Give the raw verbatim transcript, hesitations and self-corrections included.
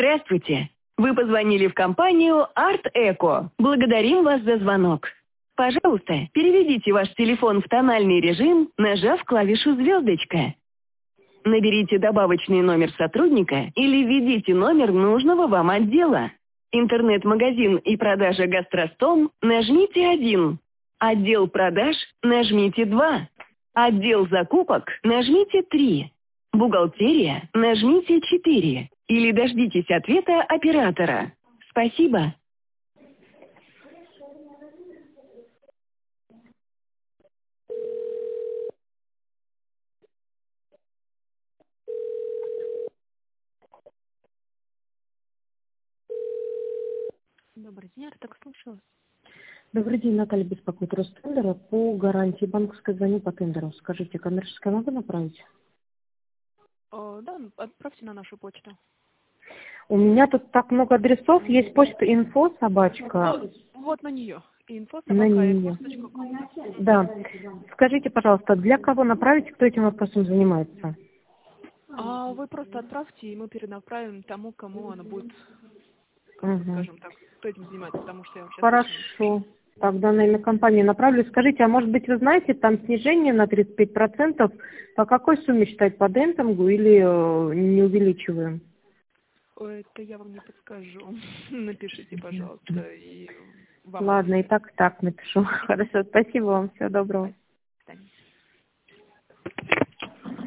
Здравствуйте. Вы позвонили в компанию Art Eco. Благодарим вас за звонок. Пожалуйста, переведите ваш телефон в тональный режим, нажав клавишу «звездочка». Наберите добавочный номер сотрудника или введите номер нужного вам отдела. Интернет-магазин и продажа «Гастростом» нажмите один. Отдел продаж нажмите два. Отдел закупок нажмите три. Бухгалтерия нажмите четыре. Или дождитесь ответа оператора. Спасибо. Добрый день, я так слушала. Добрый день, Наталья беспокоит Ростендера. По гарантии банковской звоню по тендеру. Скажите, коммерческое могу направить? О, да, отправьте на нашу почту. У меня тут так много адресов. Есть почта инфо собачка. Ну, вот на нее. Инфо На собака нее. точка ком. Да. Скажите, пожалуйста, для кого направить, кто этим вопросом занимается? А вы просто отправьте, и мы перенаправим тому, кому она будет, Угу. скажем так, кто этим занимается, потому что я вам сейчас Хорошо. Тогда на имя компании направлю. Скажите, а может быть вы знаете, там снижение на тридцать пять процентов, по какой сумме считать, по демпингу или э, не увеличиваем? Ой, это я вам не подскажу. Напишите, пожалуйста, и вам... Ладно, и так, так напишу. Хорошо, спасибо вам, всего доброго.